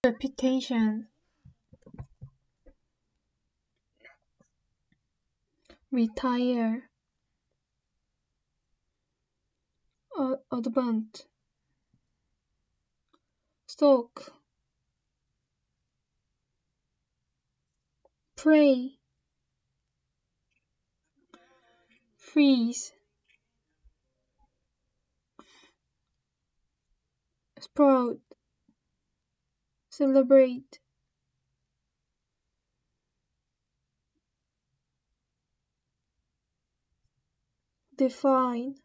reputation, retire, advance, stalk, pray, freeze, sprout, celebrate, define,